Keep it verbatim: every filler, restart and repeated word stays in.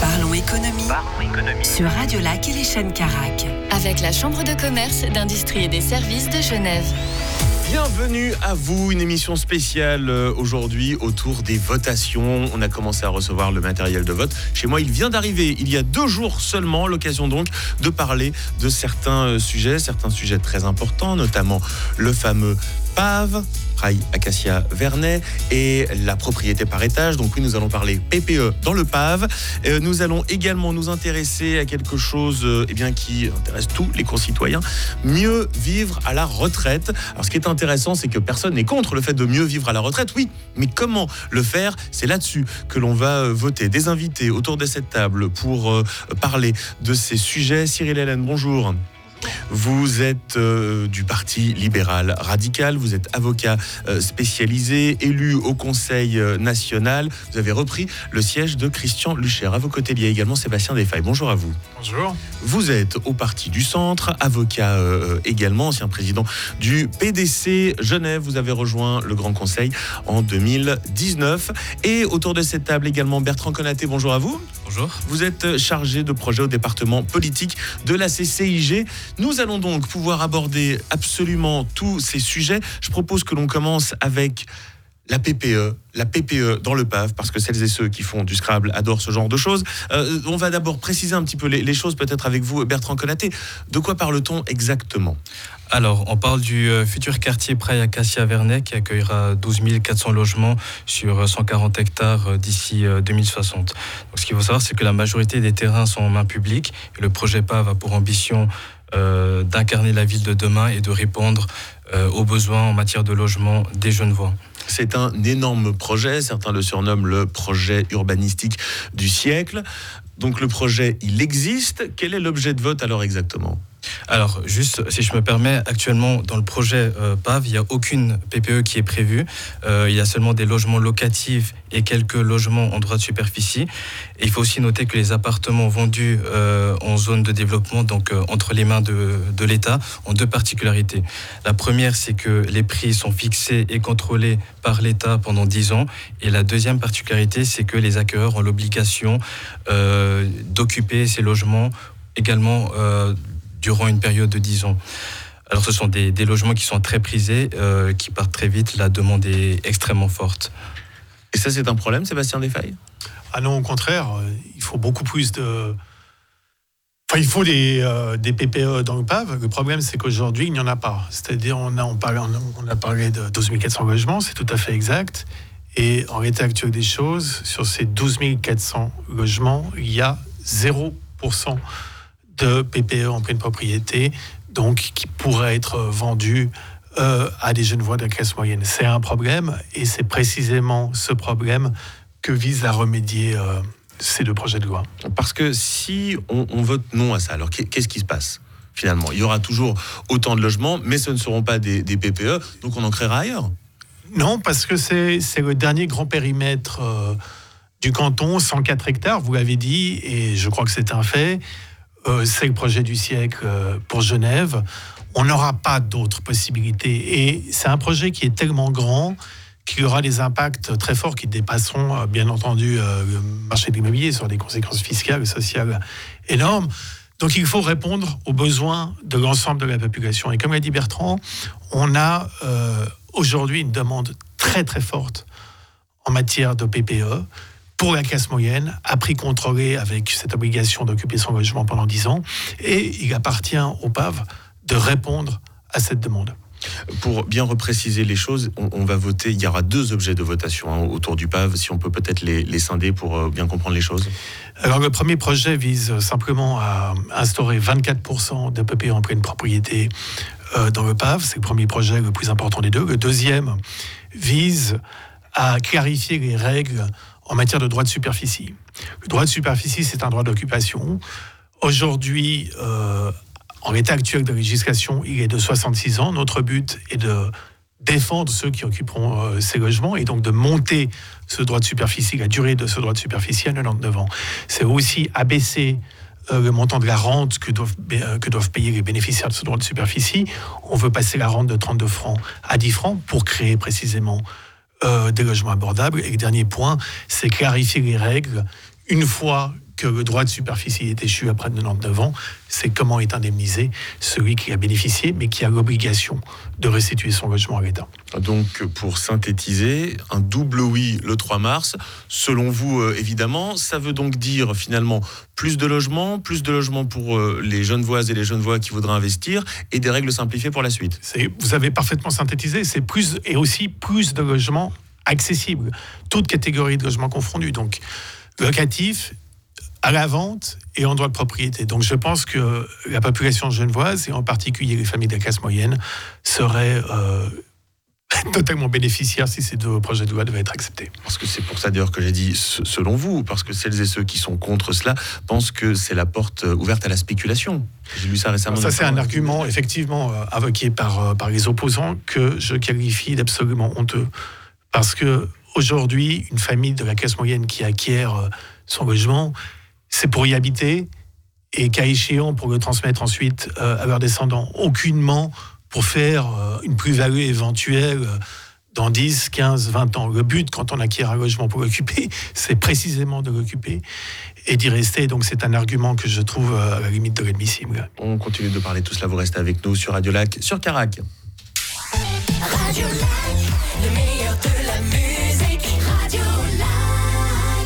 Parlons économie, Parlons économie. Sur Radio Lac et les chaînes Carac. Avec la Chambre de commerce, d'industrie et des services de Genève. Bienvenue à vous, une émission spéciale aujourd'hui autour des votations. On a commencé à recevoir le matériel de vote. Chez moi, il vient d'arriver il y a deux jours seulement. L'occasion donc de parler de certains sujets, certains sujets très importants, notamment le fameux P A V, Rail Acacia Vernet, et la propriété par étage. Donc oui, nous allons parler P P E dans le P A V. Euh, nous allons également nous intéresser à quelque chose euh, eh bien, qui intéresse tous les concitoyens, mieux vivre à la retraite. Alors ce qui est intéressant, c'est que personne n'est contre le fait de mieux vivre à la retraite, oui, mais comment le faire? C'est là-dessus que l'on va voter. Des invités autour de cette table pour euh, parler de ces sujets. Cyril Hélène, bonjour. Vous êtes euh, du Parti libéral radical, vous êtes avocat euh, spécialisé, élu au Conseil euh, national. Vous avez repris le siège de Christian Lucher. À vos côtés, il y a également Sébastien Desfailles. Bonjour à vous. Bonjour. Vous êtes au Parti du Centre, avocat euh, également, ancien président du P D C Genève. Vous avez rejoint le Grand Conseil en deux mille dix-neuf. Et autour de cette table également, Bertrand Konaté. Bonjour à vous. Bonjour. Vous êtes chargé de projet au département politique de la C C I G. Nous allons donc pouvoir aborder absolument tous ces sujets. Je propose que l'on commence avec la P P E, la P P E dans le P A V, parce que celles et ceux qui font du Scrabble adorent ce genre de choses. Euh, on va d'abord préciser un petit peu les, les choses, peut-être avec vous, Bertrand Konaté. De quoi parle-t-on exactement ? Alors, on parle du euh, futur quartier Rail Acacia Vernet qui accueillera douze mille quatre cents logements sur cent quarante hectares euh, d'ici euh, deux mille soixante. Donc, ce qu'il faut savoir, c'est que la majorité des terrains sont en main publique. Et le projet P A V a pour ambition euh, d'incarner la ville de demain et de répondre euh, aux besoins en matière de logement des Genevois. C'est un énorme projet, certains le surnomment le projet urbanistique du siècle. Donc le projet, il existe. Quel est l'objet de vote alors exactement ? Alors, juste, si je me permets, actuellement, dans le projet euh, P A V, il n'y a aucune P P E qui est prévue. Euh, il y a seulement des logements locatifs et quelques logements en droit de superficie. Et il faut aussi noter que les appartements vendus euh, en zone de développement, donc euh, entre les mains de, de l'État, ont deux particularités. La première, c'est que les prix sont fixés et contrôlés par l'État pendant dix ans. Et la deuxième particularité, c'est que les acquéreurs ont l'obligation euh, d'occuper ces logements également euh, durant une période de dix ans. Alors ce sont des, des logements qui sont très prisés, euh, qui partent très vite, la demande est extrêmement forte. Et ça c'est un problème, Sébastien Desfailles ? Ah non, au contraire, il faut beaucoup plus de... Enfin, il faut des, euh, des P P E dans le P A V. Le problème, c'est qu'aujourd'hui, il n'y en a pas. C'est-à-dire, on a, on parle, on a parlé de douze mille quatre cents logements, c'est tout à fait exact. Et en l'état actuel des choses, sur ces douze mille quatre cents logements, il y a zéro pour cent de P P E en pleine propriété, donc qui pourraient être vendus euh, à des Genevois de la classe moyenne. C'est un problème, et c'est précisément ce problème que visent à remédier euh, ces deux projets de loi. Parce que si on, on vote non à ça, alors qu'est-ce qui se passe finalement ? Il y aura toujours autant de logements, mais ce ne seront pas des, des P P E, donc on en créera ailleurs ? Non, parce que c'est, c'est le dernier grand périmètre euh, du canton, cent quatre hectares, vous l'avez dit, et je crois que c'est un fait. Euh, c'est le projet du siècle euh, pour Genève. On n'aura pas d'autres possibilités. Et c'est un projet qui est tellement grand qu'il y aura des impacts très forts qui dépasseront, euh, bien entendu, euh, le marché de l'immobilier sur des conséquences fiscales et sociales énormes. Donc il faut répondre aux besoins de l'ensemble de la population. Et comme l'a dit Bertrand, on a euh, aujourd'hui une demande très très forte en matière de P P E. Pour la classe moyenne, à prix contrôlé avec cette obligation d'occuper son logement pendant dix ans. Et il appartient au P A V de répondre à cette demande. Pour bien repréciser les choses, on, on va voter, il y aura deux objets de votation hein, autour du P A V, si on peut peut-être les, les scinder pour euh, bien comprendre les choses. Alors le premier projet vise simplement à instaurer vingt-quatre pour cent de P P E en pleine propriété euh, dans le P A V. C'est le premier projet le plus important des deux. Le deuxième vise à clarifier les règles en matière de droit de superficie. Le droit de superficie, c'est un droit d'occupation. Aujourd'hui, euh, en l'état actuel de la législation, il est de soixante-six ans. Notre but est de défendre ceux qui occuperont euh, ces logements et donc de monter ce droit de superficie, la durée de ce droit de superficie à quatre-vingt-dix-neuf ans. C'est aussi abaisser euh, le montant de la rente que doivent, euh, que doivent payer les bénéficiaires de ce droit de superficie. On veut passer la rente de trente-deux francs à dix francs pour créer précisément euh, des logements abordables. Et le dernier point, c'est clarifier les règles une fois que le droit de superficie est échu après quatre-vingt-dix-neuf ans, c'est comment est indemnisé celui qui a bénéficié, mais qui a l'obligation de restituer son logement à l'État. Donc, pour synthétiser, un double oui le trois mars. Selon vous, euh, évidemment, ça veut donc dire finalement plus de logements, plus de logements pour euh, les Genevoises et les Genevois qui voudraient investir et des règles simplifiées pour la suite. C'est, vous avez parfaitement synthétisé, c'est plus et aussi plus de logements accessibles, toutes catégories de logements confondus, donc locatifs, à la vente et en droit de propriété. Donc je pense que la population genevoise, et en particulier les familles de la classe moyenne, seraient euh, totalement bénéficiaires si ces deux projets de loi devaient être acceptés. Parce que c'est pour ça d'ailleurs que j'ai dit selon vous, parce que celles et ceux qui sont contre cela pensent que c'est la porte ouverte à la spéculation. J'ai lu ça récemment. Ça c'est un argument effectivement euh, invoqué par, euh, par les opposants que je qualifie d'absolument honteux. Parce que aujourd'hui, une famille de la classe moyenne qui acquiert euh, son logement, c'est pour y habiter et cas échéant pour le transmettre ensuite euh, à leurs descendants. Aucunement pour faire euh, une plus-value éventuelle euh, dans dix, quinze, vingt ans. Le but, quand on acquiert un logement pour l'occuper, c'est précisément de l'occuper et d'y rester. Donc c'est un argument que je trouve euh, à la limite de l'admissible. On continue de parler de tout cela. Vous restez avec nous sur Radio Lac, sur Carac. Radio Lac, le meilleur.